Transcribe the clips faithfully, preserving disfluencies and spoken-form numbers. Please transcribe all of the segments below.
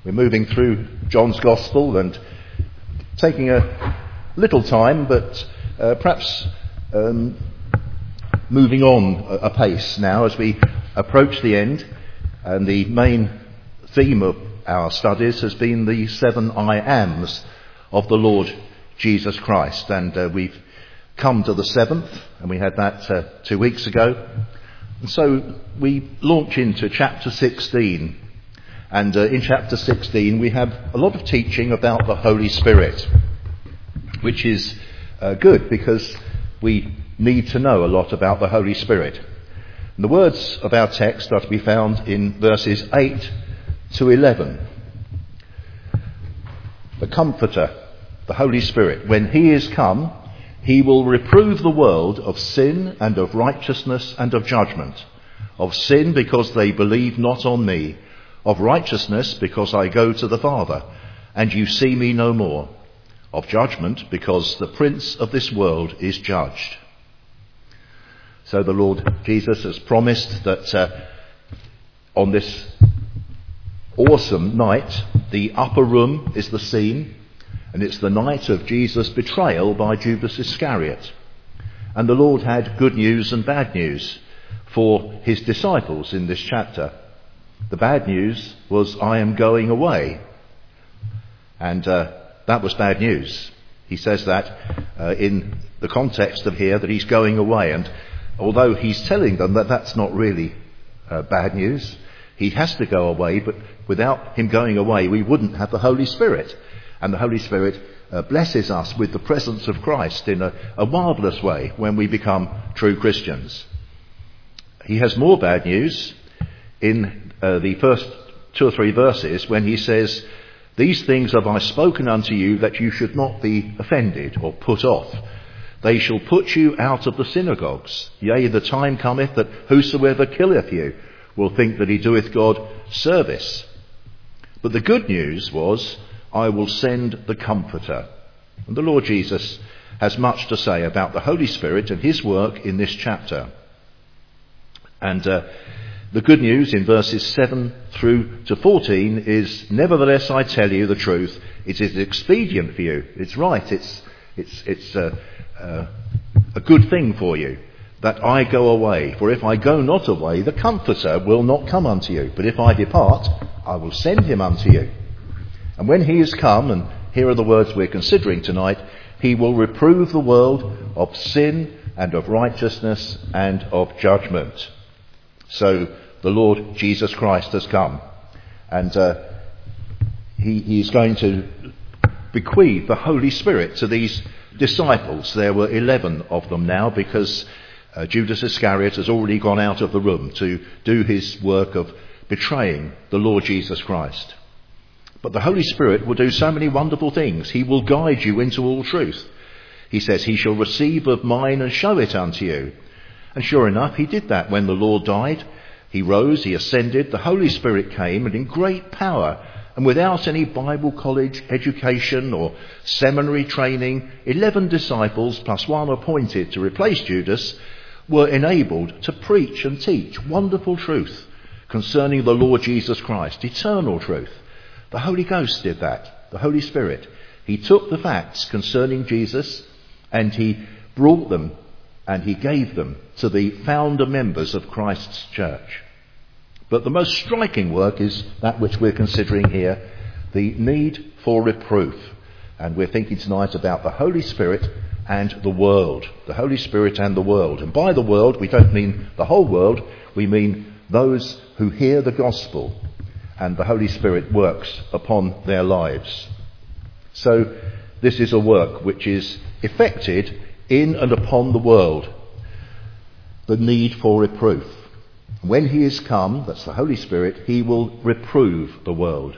We're moving through John's Gospel and taking a little time, but uh, perhaps um, moving on a, a pace now as we approach the end. And the main theme of our studies has been the seven I ams of the Lord Jesus Christ. And uh, we've come to the seventh, and we had that uh, two weeks ago. And so we launch into chapter sixteen. And uh, in chapter sixteen we have a lot of teaching about the Holy Spirit, which is uh, good because we need to know a lot about the Holy Spirit. And the words of our text are to be found in verses eight to eleven. The Comforter, the Holy Spirit, when he is come, he will reprove the world of sin and of righteousness and of judgment. Of sin, because they believe not on me. Of righteousness, because I go to the Father, and you see me no more. Of judgment, because the prince of this world is judged. So the Lord Jesus has promised that uh, on this awesome night, the upper room is the scene, and it's the night of Jesus' betrayal by Judas Iscariot. And the Lord had good news and bad news for his disciples in this chapter. The bad news was, I am going away. And uh, that was bad news. He says that uh, in the context of here, that he's going away. And although he's telling them that that's not really uh, bad news, he has to go away. But without him going away, we wouldn't have the Holy Spirit. And the Holy Spirit uh, blesses us with the presence of Christ in a, a marvellous way when we become true Christians. He has more bad news in uh, the first two or three verses when he says, these things have I spoken unto you, that you should not be offended or put off. They shall put you out of the synagogues. Yea, the time cometh that whosoever killeth you will think that he doeth God service. But the good news was, I will send the Comforter. And the Lord Jesus has much to say about the Holy Spirit and his work in this chapter. And uh, the good news in verses seven through to fourteen is, nevertheless I tell you the truth, it is expedient for you. It's right, it's it's it's uh, uh, a good thing for you that I go away. For if I go not away, the Comforter will not come unto you. But if I depart, I will send him unto you. And when he is come, and here are the words we're considering tonight, he will reprove the world of sin and of righteousness and of judgment. So the Lord Jesus Christ has come, and uh, he, he is going to bequeath the Holy Spirit to these disciples. There were eleven of them now, because uh, Judas Iscariot has already gone out of the room to do his work of betraying the Lord Jesus Christ. But the Holy Spirit will do so many wonderful things. He will guide you into all truth. He says, he shall receive of mine and show it unto you. And sure enough, he did that when the Lord died. He rose, he ascended, the Holy Spirit came, and in great power, and without any Bible college education or seminary training, eleven disciples, plus one appointed to replace Judas, were enabled to preach and teach wonderful truth concerning the Lord Jesus Christ, eternal truth. The Holy Ghost did that, the Holy Spirit. He took the facts concerning Jesus and he brought them and he gave them to the founder members of Christ's church. But the most striking work is that which we're considering here, the need for reproof. And we're thinking tonight about the Holy Spirit and the world. The Holy Spirit and the world. And by the world, we don't mean the whole world, we mean those who hear the gospel and the Holy Spirit works upon their lives. So this is a work which is effected in and upon the world, the need for reproof. When he is come, that's the Holy Spirit, he will reprove the world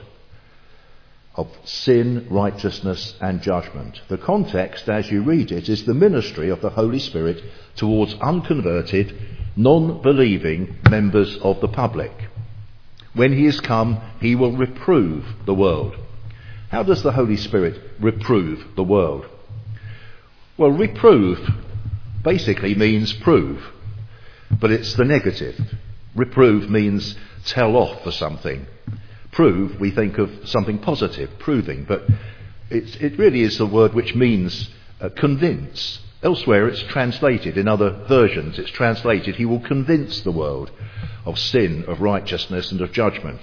of sin, righteousness and judgment. The context, as you read it, is the ministry of the Holy Spirit towards unconverted, non-believing members of the public. When he is come, he will reprove the world. How does the Holy Spirit reprove the world? Well, reprove basically means prove, but it's the negative. Reprove means tell off for something. Prove, we think of something positive, proving, but it's, it really is the word which means uh, convince. Elsewhere it's translated, in other versions it's translated, he will convince the world of sin, of righteousness and of judgment.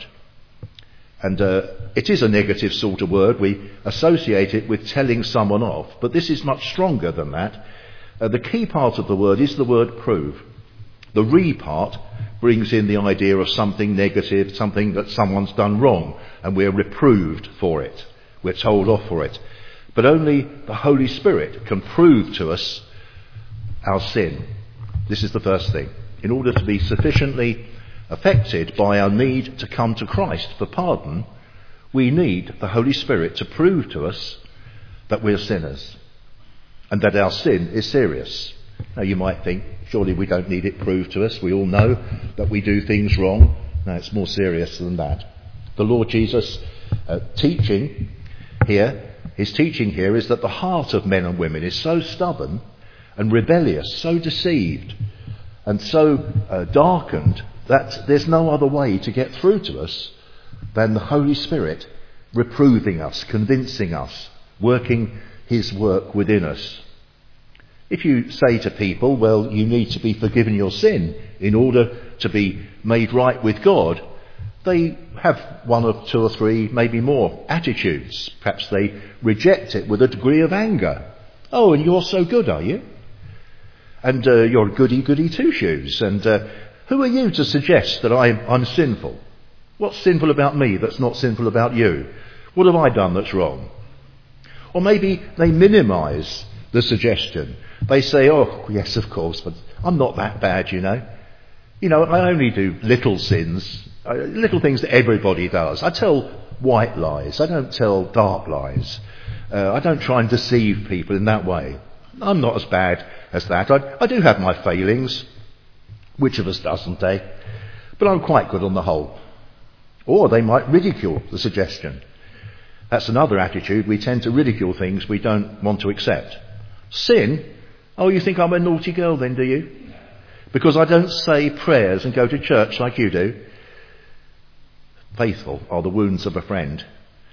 And uh, it is a negative sort of word. We associate it with telling someone off, but this is much stronger than that. Uh, the key part of the word is the word prove. The re part brings in the idea of something negative, something that someone's done wrong, and we're reproved for it. We're told off for it. But only the Holy Spirit can prove to us our sin. This is the first thing. In order to be sufficiently affected by our need to come to Christ for pardon, we need the Holy Spirit to prove to us that we're sinners and that our sin is serious. Now you might think, surely we don't need it proved to us. We all know that we do things wrong. No, it's more serious than that. The Lord Jesus uh, teaching here, his teaching here is that the heart of men and women is so stubborn and rebellious, so deceived and so uh, darkened that there's no other way to get through to us than the Holy Spirit reproving us, convincing us, working his work within us. If you say to people, well, you need to be forgiven your sin in order to be made right with God, they have one or two or three, maybe more, attitudes. Perhaps they reject it with a degree of anger. Oh, and you're so good, are you? And uh, you're goody-goody two-shoes. And uh, who are you to suggest that I'm, I'm sinful? What's sinful about me that's not sinful about you? What have I done that's wrong? Or maybe they minimise the suggestion. They say, oh, yes, of course, but I'm not that bad, you know. You know, I only do little sins, uh, little things that everybody does. I tell white lies. I don't tell dark lies. Uh, I don't try and deceive people in that way. I'm not as bad as that. I, I do have my failings. Which of us doesn't, eh? But I'm quite good on the whole. Or they might ridicule the suggestion. That's another attitude. We tend to ridicule things we don't want to accept. Sin? Oh, you think I'm a naughty girl then, do you? Because I don't say prayers and go to church like you do. Faithful are the wounds of a friend,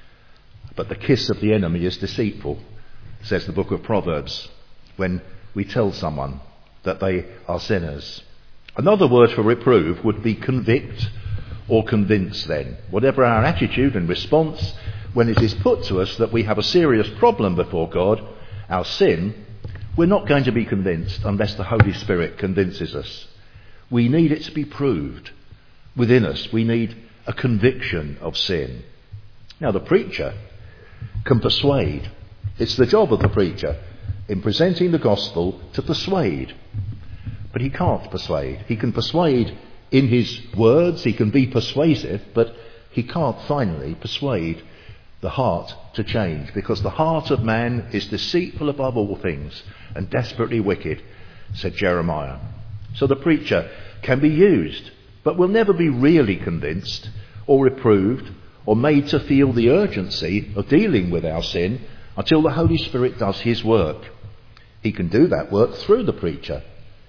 but the kiss of the enemy is deceitful, says the book of Proverbs, when we tell someone that they are sinners. Another word for reprove would be convict or convince then. Whatever our attitude and response, when it is put to us that we have a serious problem before God, our sin, we're not going to be convinced unless the Holy Spirit convinces us. We need it to be proved within us. We need a conviction of sin. Now the preacher can persuade. It's the job of the preacher in presenting the gospel to persuade. But he can't persuade. He can persuade in his words, he can be persuasive, but he can't finally persuade the heart to change, because the heart of man is deceitful above all things and desperately wicked, said Jeremiah. So the preacher can be used, but will never be really convinced or reproved or made to feel the urgency of dealing with our sin until the Holy Spirit does his work. He can do that work through the preacher.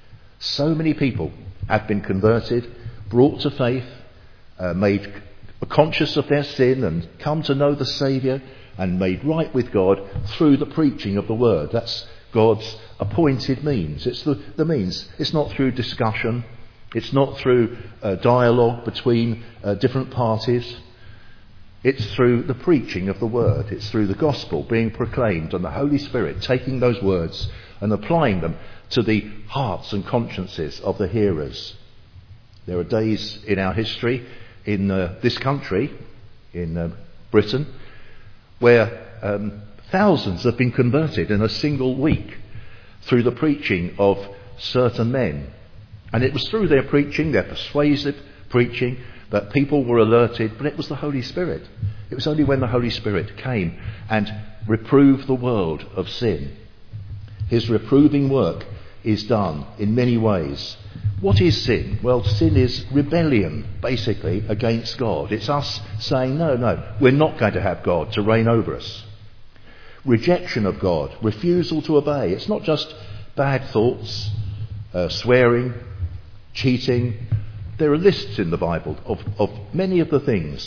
So many people have been converted, brought to faith, uh, made conscious of their sin and come to know the Saviour and made right with God through the preaching of the Word. That's God's appointed means. It's the, the means. It's not through discussion. It's not through uh, dialogue between uh, different parties. It's through the preaching of the Word. It's through the gospel being proclaimed and the Holy Spirit taking those words and applying them to the hearts and consciences of the hearers. There are days in our history, in uh, this country, in uh, Britain, where um, thousands have been converted in a single week through the preaching of certain men. And it was through their preaching, their persuasive preaching, that people were alerted, but it was the Holy Spirit. It was only when the Holy Spirit came and reproved the world of sin. His reproving work is done in many ways. What is sin? Well, sin is rebellion, basically, against God. It's us saying, no, no, we're not going to have God to reign over us. Rejection of God, refusal to obey. It's not just bad thoughts, uh, swearing, cheating. There are lists in the Bible of, of many of the things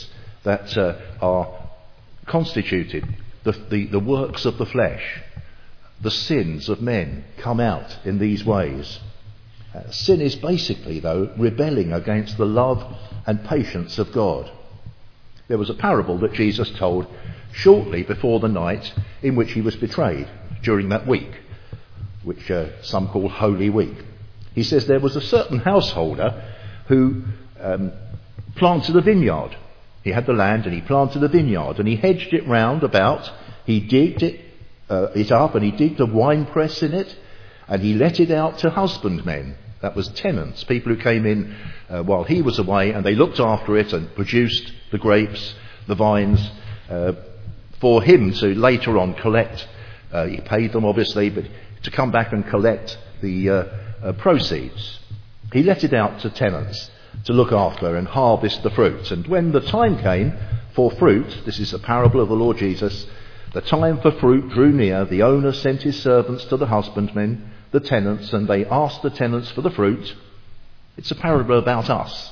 that uh, are constituted, the, the, the works of the flesh, the sins of men come out in these ways. Uh, sin is basically, though, rebelling against the love and patience of God. There was a parable that Jesus told shortly before the night in which he was betrayed, during that week, which uh, some call Holy Week. He says there was a certain householder who um, planted a vineyard. He had the land and he planted a vineyard and he hedged it round about. He digged it, uh, it up and he digged a wine press in it and he let it out to husbandmen. That was tenants, people who came in uh, while he was away, and they looked after it and produced the grapes, the vines, uh, for him to later on collect. Uh, he paid them obviously, but to come back and collect the uh, uh, proceeds. He let it out to tenants to look after and harvest the fruit. And when the time came for fruit, this is a parable of the Lord Jesus, the time for fruit drew near, the owner sent his servants to the husbandmen, the tenants, and they asked the tenants for the fruit. It's a parable about us.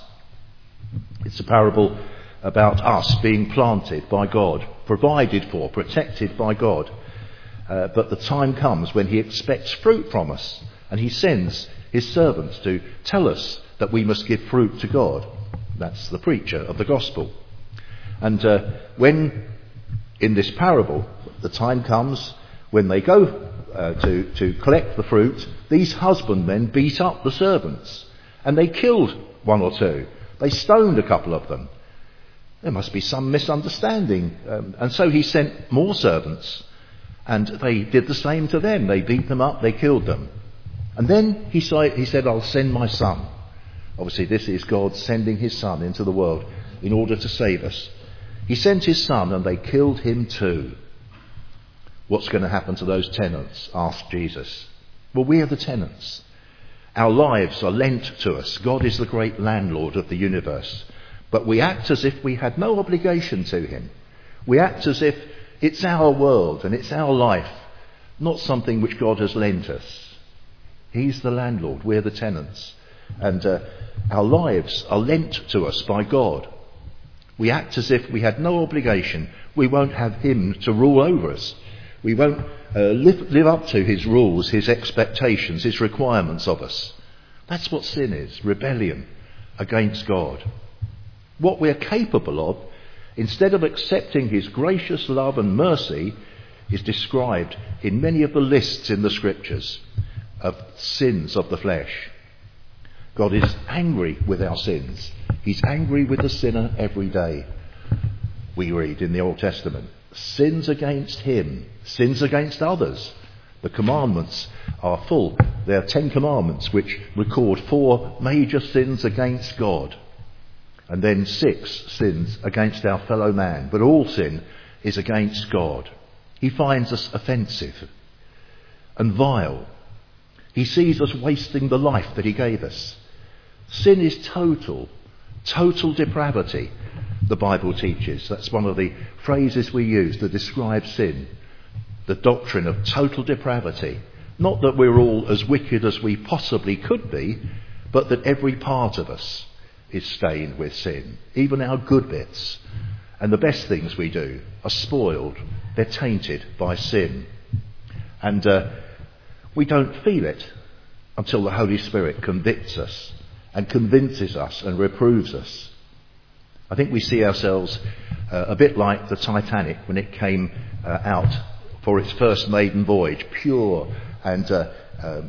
It's a parable about us being planted by God, provided for, protected by God. Uh, but the time comes when he expects fruit from us, and he sends his servants to tell us that we must give fruit to God. That's the preacher of the gospel. And uh, when, in this parable, the time comes when they go uh, to, to collect the fruit, these husbandmen beat up the servants, and they killed one or two. They stoned a couple of them. There must be some misunderstanding. Um, and so he sent more servants, and they did the same to them. They beat them up, they killed them. And then he, saw, he said, I'll send my son. Obviously this is God sending his son into the world in order to save us. He sent his son and they killed him too. What's going to happen to those tenants? Asked Jesus. Well, we are the tenants. Our lives are lent to us. God is the great landlord of the universe. But we act as if we had no obligation to him. We act as if it's our world and it's our life, not something which God has lent us. He's the landlord, we're the tenants. And uh, our lives are lent to us by God. We act as if we had no obligation. We won't have him to rule over us. We won't uh, live, live up to his rules, his expectations, his requirements of us. That's what sin is, rebellion against God. What we're capable of, instead of accepting his gracious love and mercy, is described in many of the lists in the scriptures of sins of the flesh. God is angry with our sins. He's angry with the sinner every day. We read in the Old Testament, sins against him, sins against others. The commandments are full. There are ten commandments which record four major sins against God. And then six sins against our fellow man. But all sin is against God. He finds us offensive and vile. He sees us wasting the life that he gave us. Sin is total, total depravity, the Bible teaches. That's one of the phrases we use to describe sin. The doctrine of total depravity. Not that we're all as wicked as we possibly could be, but that every part of us is stained with sin. Even our good bits and the best things we do are spoiled. They're tainted by sin. And uh, we don't feel it until the Holy Spirit convicts us and convinces us and reproves us. I think we see ourselves uh, a bit like the Titanic when it came uh, out for its first maiden voyage, pure and uh, uh,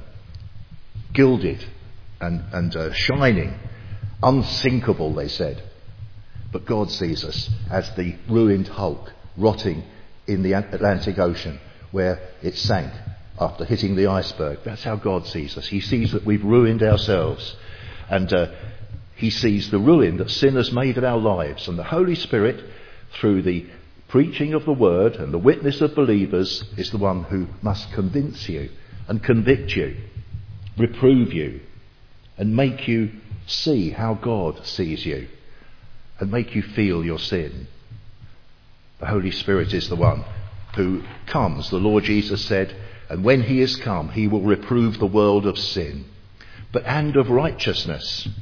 gilded and, and uh, shining, unsinkable, they said. But God sees us as the ruined hulk rotting in the Atlantic Ocean where it sank after hitting the iceberg. That's how God sees us. He sees that we've ruined ourselves. And uh, he sees the ruin that sin has made of our lives. And the Holy Spirit, through the preaching of the word and the witness of believers, is the one who must convince you and convict you, reprove you, and make you see how God sees you, and make you feel your sin. The Holy Spirit is the one who comes, the Lord Jesus said, and when he is come, he will reprove the world of sin, but and of righteousness.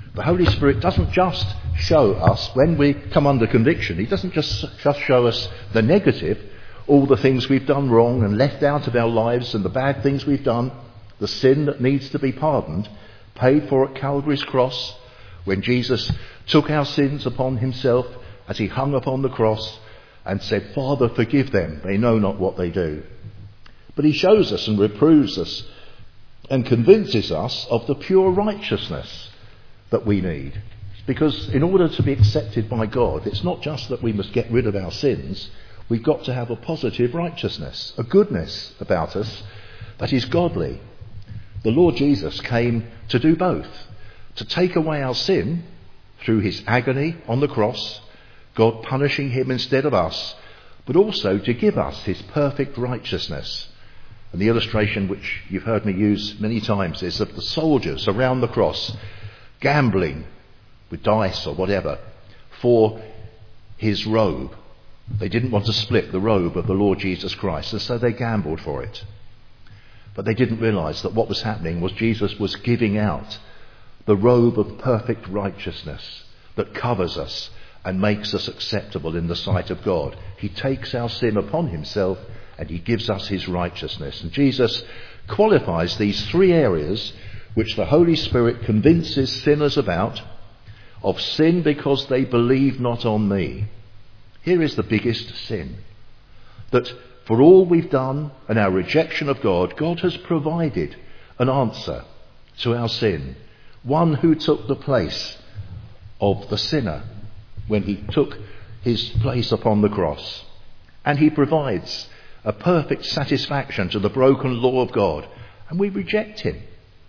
The Holy Spirit doesn't just show us, when we come under conviction, he doesn't just, just show us the negative, all the things we've done wrong and left out of our lives and the bad things we've done, the sin that needs to be pardoned, paid for at Calvary's cross, when Jesus took our sins upon himself as he hung upon the cross and said, Father, forgive them, they know not what they do. But he shows us and reproves us and convinces us of the pure righteousness that we need. Because in order to be accepted by God, it's not just that we must get rid of our sins, we've got to have a positive righteousness, a goodness about us that is godly. The Lord Jesus came to do both, to take away our sin through his agony on the cross, God punishing him instead of us, but also to give us his perfect righteousness. And the illustration which you've heard me use many times is of the soldiers around the cross gambling with dice or whatever for his robe. They didn't want to split the robe of the Lord Jesus Christ, and so they gambled for it. But they didn't realise that what was happening was Jesus was giving out the robe of perfect righteousness that covers us and makes us acceptable in the sight of God. He takes our sin upon himself and he gives us his righteousness. And Jesus qualifies these three areas which the Holy Spirit convinces sinners about: of sin because they believe not on me. Here is the biggest sin. That for all we've done and our rejection of God, God has provided an answer to our sin. One who took the place of the sinner when he took his place upon the cross. And he provides a perfect satisfaction to the broken law of God. And we reject him.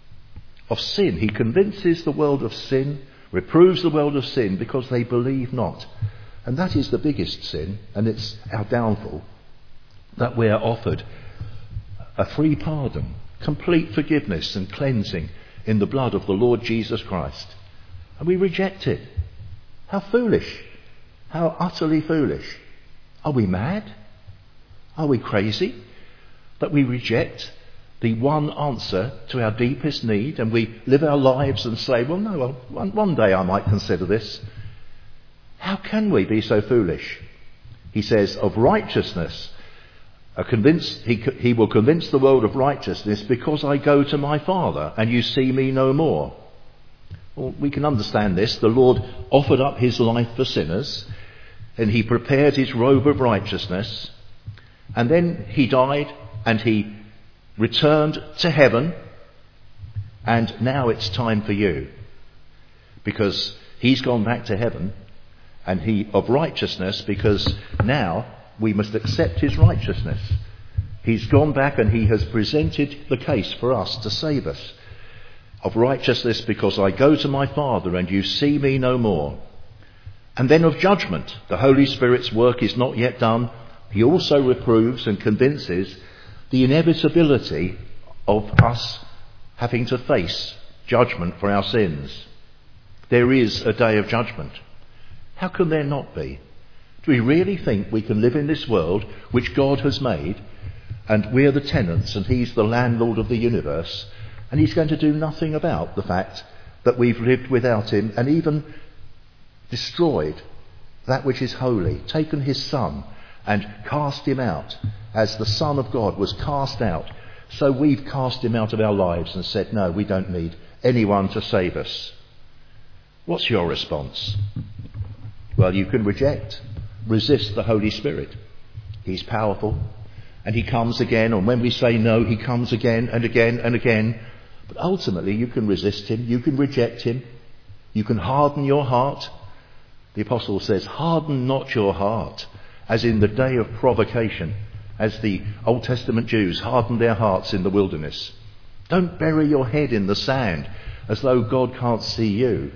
Of sin, he convinces the world of sin, reproves the world of sin because they believe not. And that is the biggest sin, and it's our downfall, that we are offered a free pardon, complete forgiveness and cleansing in the blood of the Lord Jesus Christ. And we reject it. How foolish. How utterly foolish. Are we mad? Are we crazy that we reject the one answer to our deepest need, and we live our lives and say, well, no, well, one, one day I might consider this? How can we be so foolish? He says, of righteousness, a convinced, he, he will convince the world of righteousness because I go to my Father and you see me no more. Well, we can understand this. The Lord offered up his life for sinners, and he prepared his robe of righteousness, and then he died and he returned to heaven, and now it's time for you, because he's gone back to heaven and he of righteousness, because now we must accept his righteousness. He's gone back and he has presented the case for us to save us. Of righteousness because I go to my Father and you see me no more. And then of judgment. The Holy Spirit's work is not yet done. He also reproves and convinces the inevitability of us having to face judgment for our sins. There is a day of judgment. How can there not be? Do we really think we can live in this world which God has made, and we're the tenants and he's the landlord of the universe, and he's going to do nothing about the fact that we've lived without him and even destroyed that which is holy, taken his Son and cast him out as the Son of God was cast out? So we've cast him out of our lives and said, no, we don't need anyone to save us. What's your response? Well, you can reject, resist the Holy Spirit. He's powerful and he comes again, and when we say no, he comes again and again and again. But ultimately you can resist him, you can reject him, you can harden your heart. The apostle says, harden not your heart, as in the day of provocation, as the Old Testament Jews hardened their hearts in the wilderness. Don't bury your head in the sand as though God can't see you.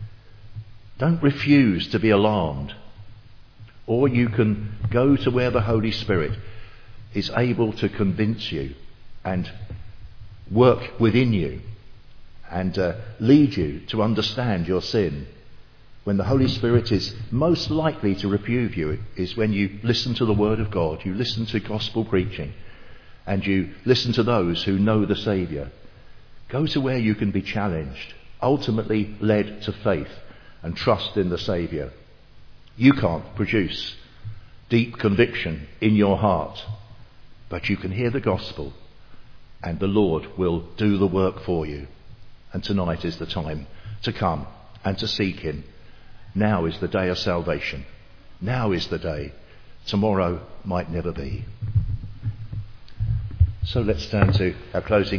Don't refuse to be alarmed. Or you can go to where the Holy Spirit is able to convince you and work within you and uh, lead you to understand your sin. When the Holy Spirit is most likely to reprove you is when you listen to the Word of God, you listen to gospel preaching, and you listen to those who know the Saviour. Go to where you can be challenged. ultimately led to faith and trust in the Saviour. You can't produce deep conviction in your heart, but you can hear the gospel and the Lord will do the work for you. And tonight is the time to come and to seek him. Now is the day of salvation. Now is the day. Tomorrow might never be. So let's turn to our closing